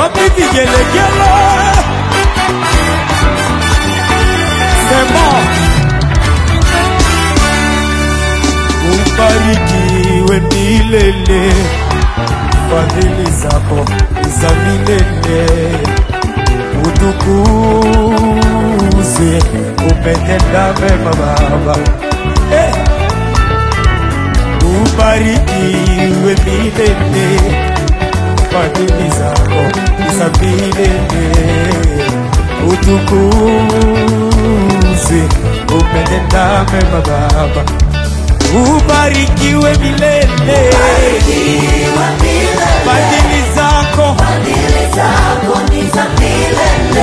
Wapi vigelegele? Sema ubarikiwe milele, fadhili zako za milele. Utukuze, umetenda mema Baba. Ubarikiwe milele, fadhili zako za milele. Utukuze, umetenda mema Baba. Ubarikiwe milele, fadhili zako ni za milele.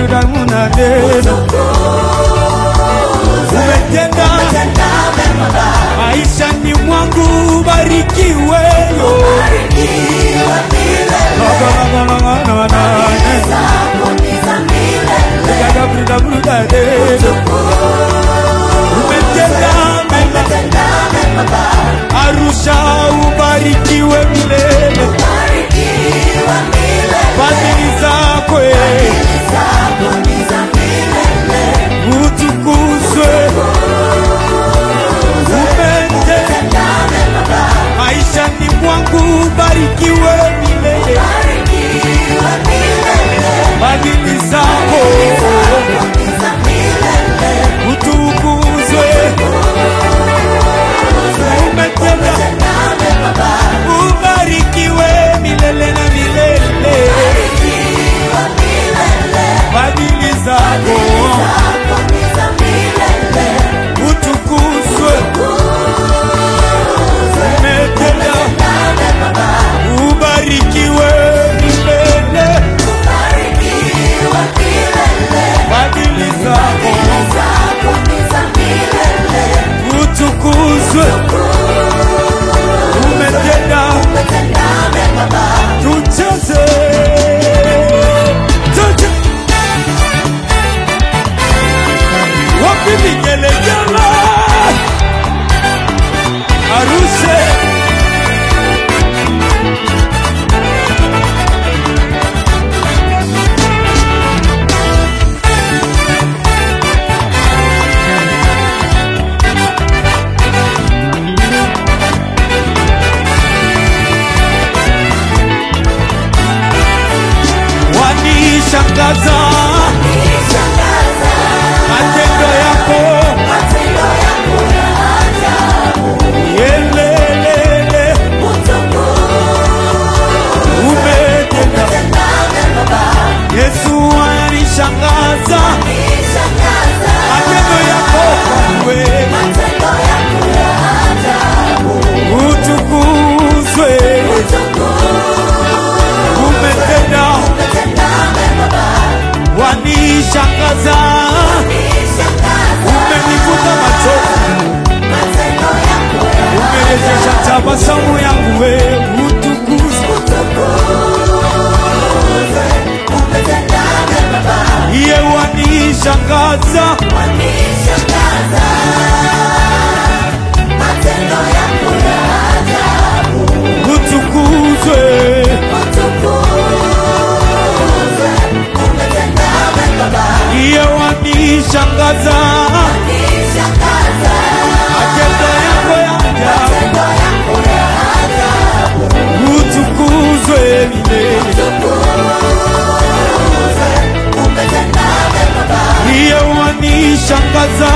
Umetenda maisha ni mwangu, ubarikiwe Arusha, ubarikiwe milele, fadhili zako ni za milele. Utukuzwe, umetenda maisha ni mwangu, ubarikiwe milele, fadhili zako ni za milele. Utukuzwe, umetenda ubarikiwe milele na milele, fadhili zako ni za milele. Utukuzwe, umetenda ubarikiwe milele, fadhili zako ni za milele. Utukuzwe, umetenda tucheze wapi vigelegele Arusha. Wanishangaza matendo yako ya ajabu. Yelelele, umetenda Yesu. Wanishangaza matendo yako ya ajabu. Utukuzwe, umetenda wanishangaza, umenifuta machozi, umerejesha tabasamu yangu. Wewe utukuzwe, iye wanishangaza utukuzwe, iye wanishangaza matendo yako ya ajabu. Utukuzwe milele, iye wanishangaza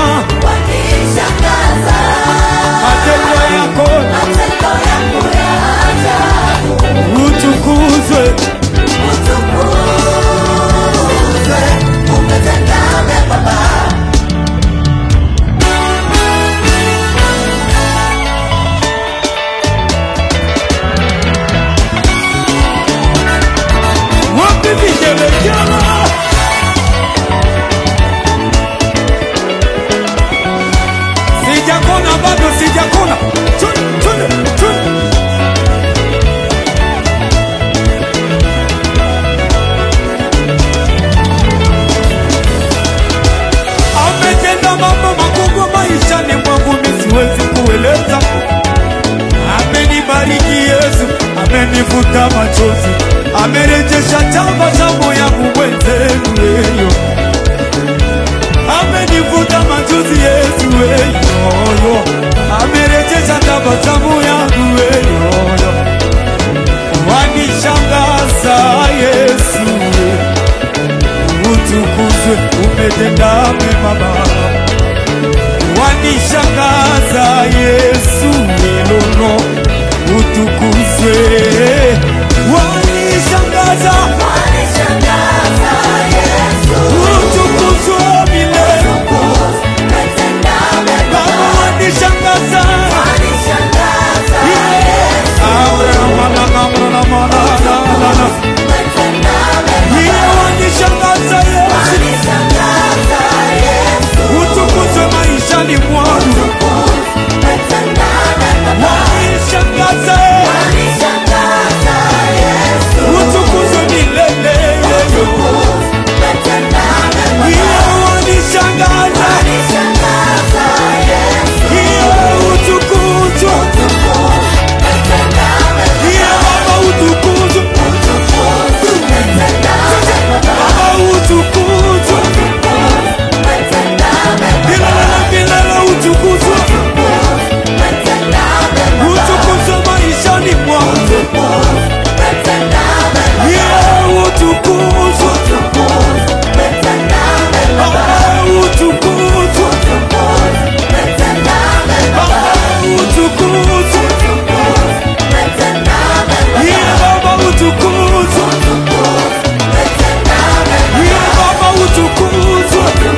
matendo yako ya ajabu. Utukuzwe, wapi vigelegele sijakona bado, sijakona. Ametenda mambo makubwa maishani mwangu, siwezi kueleza. Amenibariki Yesu, amenifuta machozi. amerejesha tabasamu yangu mwenzenu weyo, amenifuta machozi Yesu weyo, amerejesha tabasamu yangu weyo, wanishangaza Yesu, utukuzwe, umetenda mema Baba, wanishangaza Yesu milolo, utukuzwe, wanishangaza Yesu, utukuzwe milele, Baba wanishangaza Yesu, wanishangaza Yesu, utukuzwe maishani mwangu, wanishangaza utukuzwe milele, wanishangaza utukuzwe, Baba utukuzwe, Baba utukuzwe, milele utukuzwe, utukuzwe maishani mwangu, utukuzwe, Baba utukuzwe, Baba utukuzwe, Baba utukuzwe, Baba utukuzwe,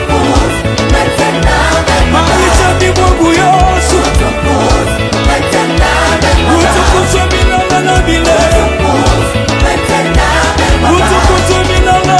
maishani mwangu Yesu, utukuzwe milele na milele, utukuzwe milele,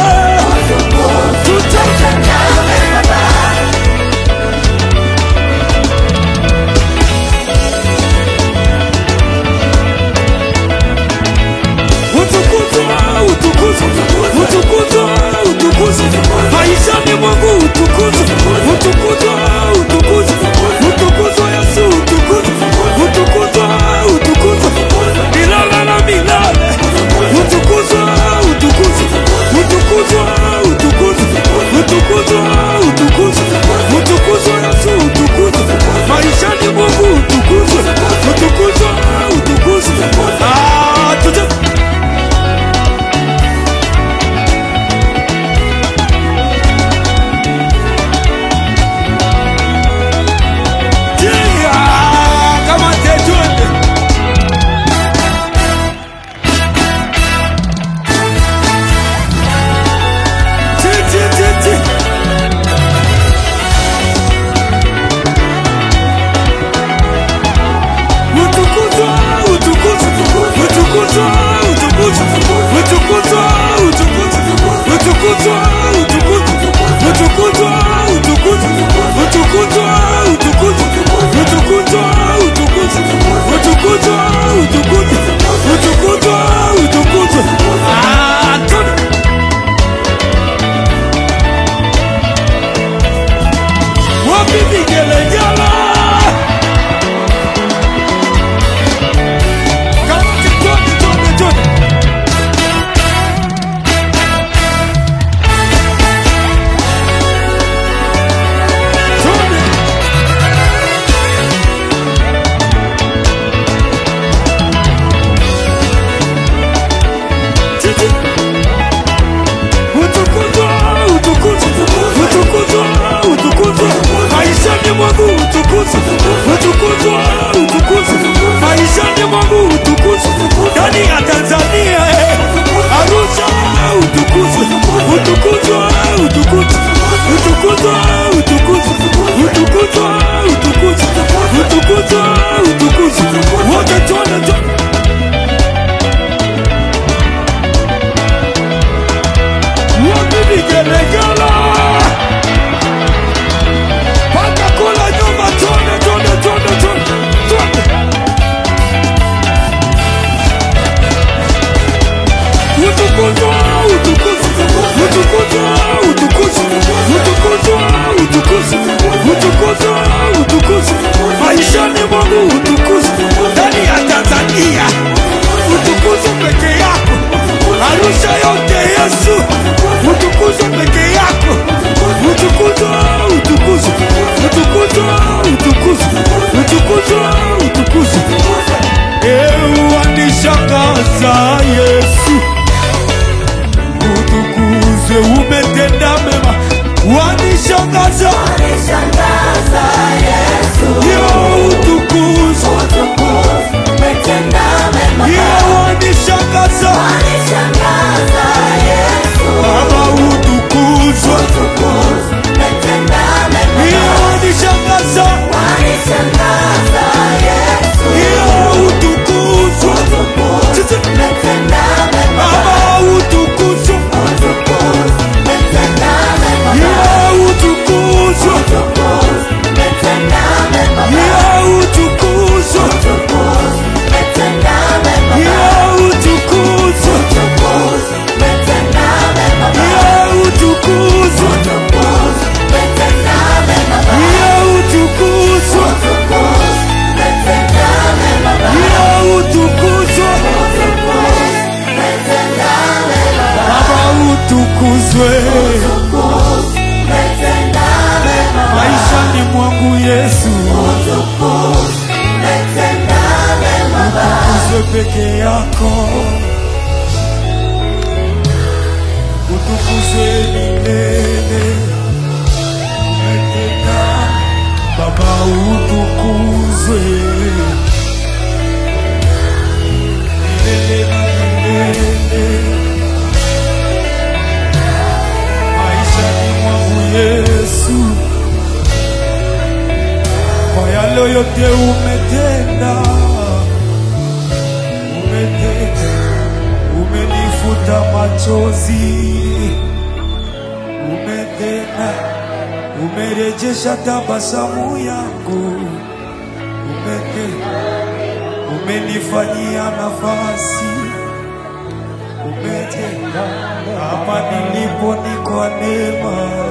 maishani mwangu utukuzwe, utukuzwe, utukuzwe, utukuzwe Yesu, utukuzwe, utukuzwe, utukuzwe, milele na milele, utukuzwe, utukuzwe, utukuzwe, utukuzwe, utukuzwe, utukuzwe, utukuzwe Yesu, utukuzwe, maishani mwangu utukuzwe, utukuzwe, utukuzwe, tuje Inatosha yote Yesu, utukuzwe peke yako, utukuzwe, utukuzwe, utukuzwe, utukuzwe, utukuzwe, utukuzwe. Wanishangaza Yesu, utukuzwe, umetenda mema. Wanishangaza, wanishangaza Yesu, utukuzwe, umetenda mema. Wanishangaza, wanishangaza Yesu, Baba utukuzwe, umetenda mema. Wanishangaza, wanishangaza Yesu, utukuzwe, umetenda mema. Baba utukuzwe, umetenda mema. utukuzwe, umetenda mema. utukuzwe, umetenda mema. utukuzwe, umetenda mema. utukuzwe, umetenda mema. utukuzwe, umetenda mema. utukuzwe, umetenda mema. Baba utukuzwe, umetenda mema. maishani mwangu Yesu, umetenda mema. utukuzwe peke yako, utukuzwe milele. Umetenda Baba, utukuzwe milele na milele. Maishani mwangu Yesu, kwa yale yote umetenda, umetenda, umenifuta machozi, umetenda, umerejesha tabasamu yangu, umetenda, umenifanyia nafasi, umetenda, hapa nilipo ni kwa neema.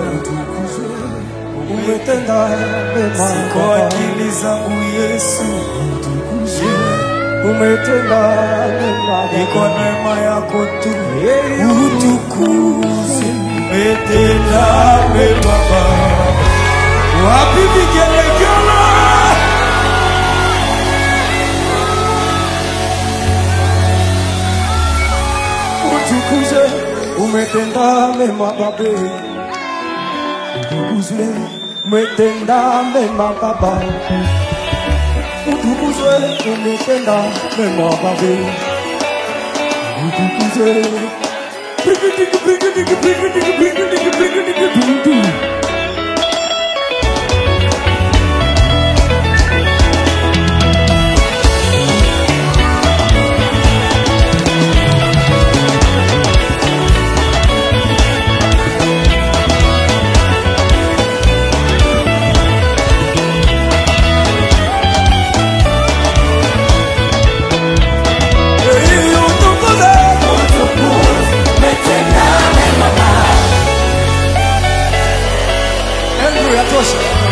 Umetenda mema, Si kwa akili zangu Yesu, umetenda mema, ni kwa neema yako tu. Utukuzwe, umetenda mema Baba. Wapi vigelegele? utukuzwe, umetenda mema Baba, utukuzwe, umetenda mema Baba, utukuzwe, umetenda mema Baba, utukuzwe. umetenda mema. Yatosha.